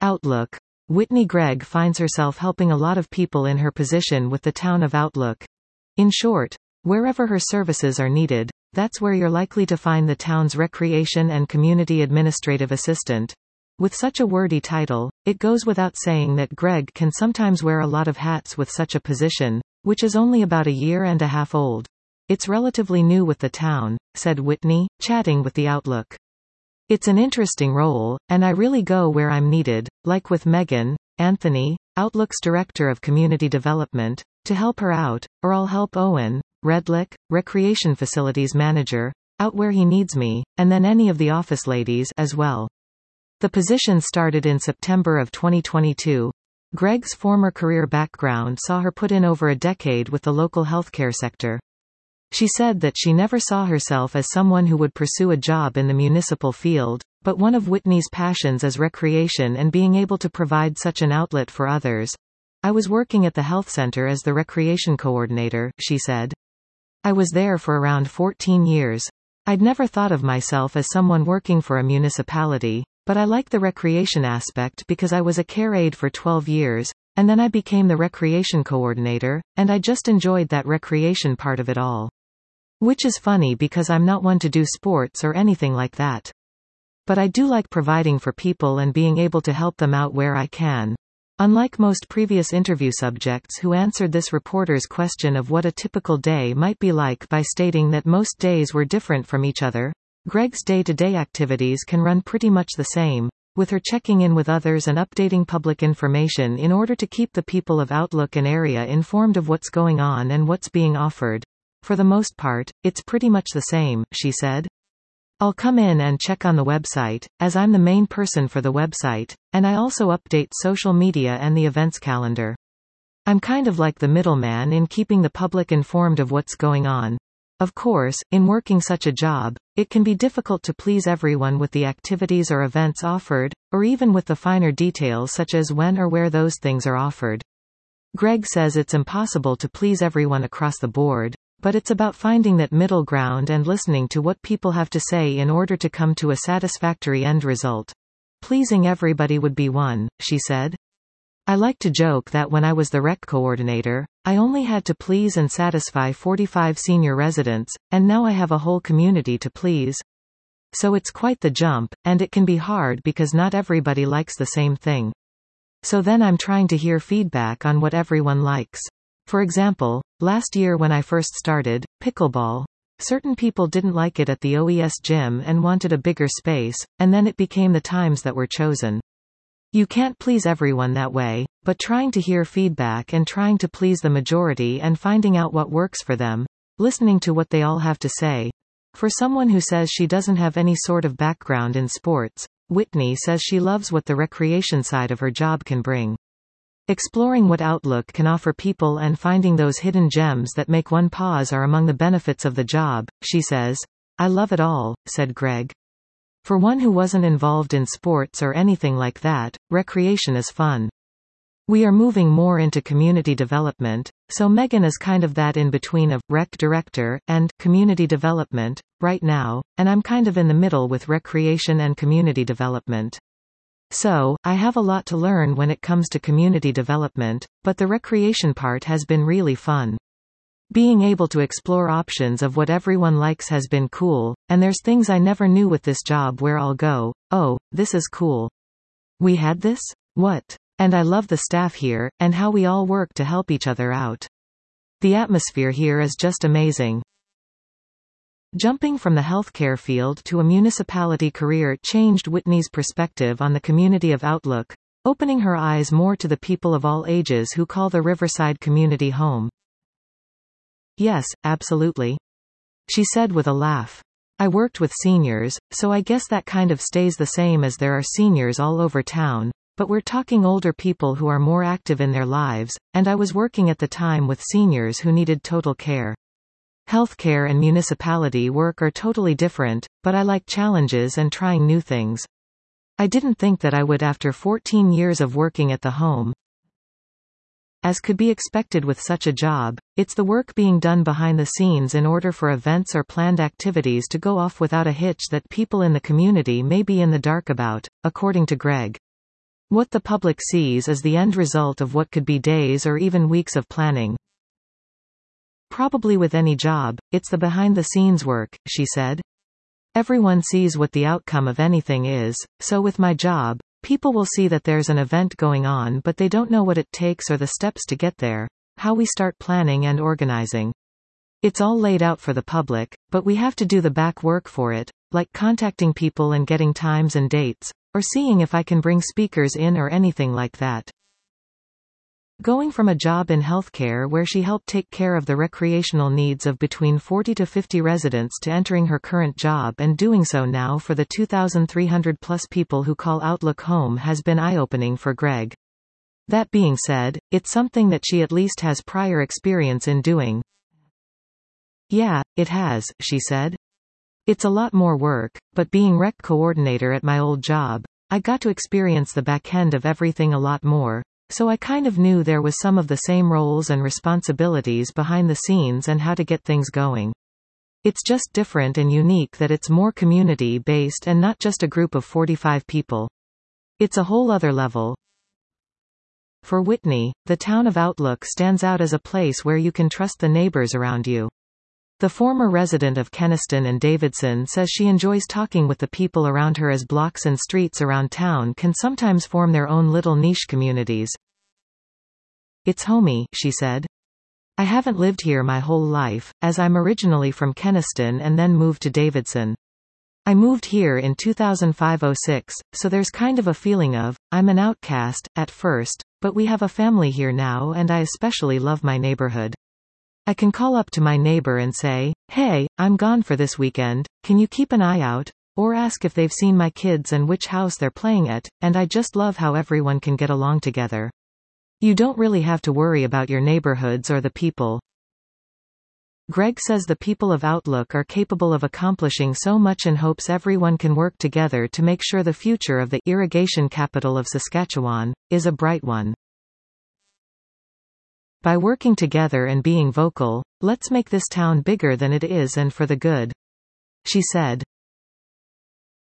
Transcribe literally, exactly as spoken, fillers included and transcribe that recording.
Outlook. Whitney Gregg finds herself helping a lot of people in her position with the town of Outlook. In short, wherever her services are needed, that's where you're likely to find the town's recreation and community administrative assistant. With such a wordy title, it goes without saying that Gregg can sometimes wear a lot of hats with such a position, which is only about a year and a half old. It's relatively new with the town, said Whitney, chatting with the Outlook. It's an interesting role, and I really go where I'm needed, like with Megan, Anthony, Outlook's Director of Community Development, to help her out, or I'll help Owen, Redlick, Recreation Facilities Manager, out where he needs me, and then any of the office ladies as well. The position started in September of twenty twenty-two. Gregg's former career background saw her put in over a decade with the local healthcare sector. She said that she never saw herself as someone who would pursue a job in the municipal field, but one of Whitney's passions is recreation and being able to provide such an outlet for others. I was working at the health center as the recreation coordinator, she said. I was there for around fourteen years. I'd never thought of myself as someone working for a municipality, but I liked the recreation aspect because I was a care aide for twelve years, and then I became the recreation coordinator, and I just enjoyed that recreation part of it all. Which is funny because I'm not one to do sports or anything like that. But I do like providing for people and being able to help them out where I can. Unlike most previous interview subjects who answered this reporter's question of what a typical day might be like by stating that most days were different from each other, Gregg's day-to-day activities can run pretty much the same, with her checking in with others and updating public information in order to keep the people of Outlook and area informed of what's going on and what's being offered. For the most part, it's pretty much the same, she said. I'll come in and check on the website, as I'm the main person for the website, and I also update social media and the events calendar. I'm kind of like the middleman in keeping the public informed of what's going on. Of course, in working such a job, it can be difficult to please everyone with the activities or events offered, or even with the finer details such as when or where those things are offered. Gregg says it's impossible to please everyone across the board, but it's about finding that middle ground and listening to what people have to say in order to come to a satisfactory end result. Pleasing everybody would be one, she said. I like to joke that when I was the rec coordinator, I only had to please and satisfy forty-five senior residents, and now I have a whole community to please. So it's quite the jump, and it can be hard because not everybody likes the same thing. So then I'm trying to hear feedback on what everyone likes. For example, last year when I first started, pickleball, certain people didn't like it at the O E S gym and wanted a bigger space, and then it became the times that were chosen. You can't please everyone that way, but trying to hear feedback and trying to please the majority and finding out what works for them, listening to what they all have to say. For someone who says she doesn't have any sort of background in sports, Whitney says she loves what the recreation side of her job can bring. Exploring what Outlook can offer people and finding those hidden gems that make one pause are among the benefits of the job, she says. I love it all, said Gregg. For one who wasn't involved in sports or anything like that, recreation is fun. We are moving more into community development, so Megan is kind of that in between of rec director and community development right now, and I'm kind of in the middle with recreation and community development. So, I have a lot to learn when it comes to community development, but the recreation part has been really fun. Being able to explore options of what everyone likes has been cool, and there's things I never knew with this job where I'll go, oh, this is cool. We had this? What? And I love the staff here, and how we all work to help each other out. The atmosphere here is just amazing. Jumping from the healthcare field to a municipality career changed Whitney's perspective on the community of Outlook, opening her eyes more to the people of all ages who call the Riverside community home. Yes, absolutely. She said with a laugh. I worked with seniors, so I guess that kind of stays the same as there are seniors all over town, but we're talking older people who are more active in their lives, and I was working at the time with seniors who needed total care. Healthcare and municipality work are totally different, but I like challenges and trying new things. I didn't think that I would after fourteen years of working at the home. As could be expected with such a job, it's the work being done behind the scenes in order for events or planned activities to go off without a hitch that people in the community may be in the dark about, according to Gregg. What the public sees is the end result of what could be days or even weeks of planning. Probably with any job, it's the behind-the-scenes work, she said. Everyone sees what the outcome of anything is, so with my job, people will see that there's an event going on but they don't know what it takes or the steps to get there, how we start planning and organizing. It's all laid out for the public, but we have to do the back work for it, like contacting people and getting times and dates, or seeing if I can bring speakers in or anything like that. Going from a job in healthcare where she helped take care of the recreational needs of between forty to fifty residents to entering her current job and doing so now for the two thousand three hundred plus people who call Outlook home has been eye-opening for Greg. That being said, it's something that she at least has prior experience in doing. Yeah, it has, she said. It's a lot more work, but being rec coordinator at my old job, I got to experience the back end of everything a lot more, so I kind of knew there was some of the same roles and responsibilities behind the scenes and how to get things going. It's just different and unique that it's more community-based and not just a group of forty-five people. It's a whole other level. For Whitney, the town of Outlook stands out as a place where you can trust the neighbors around you. The former resident of Keniston and Davidson says she enjoys talking with the people around her as blocks and streets around town can sometimes form their own little niche communities. It's homey, she said. I haven't lived here my whole life, as I'm originally from Keniston and then moved to Davidson. I moved here in two thousand five oh six, so there's kind of a feeling of, I'm an outcast, at first, but we have a family here now and I especially love my neighborhood. I can call up to my neighbor and say, hey, I'm gone for this weekend, can you keep an eye out? Or ask if they've seen my kids and which house they're playing at, and I just love how everyone can get along together. You don't really have to worry about your neighborhoods or the people. Greg says the people of Outlook are capable of accomplishing so much and hopes everyone can work together to make sure the future of the irrigation capital of Saskatchewan is a bright one. By working together and being vocal, let's make this town bigger than it is and for the good, she said.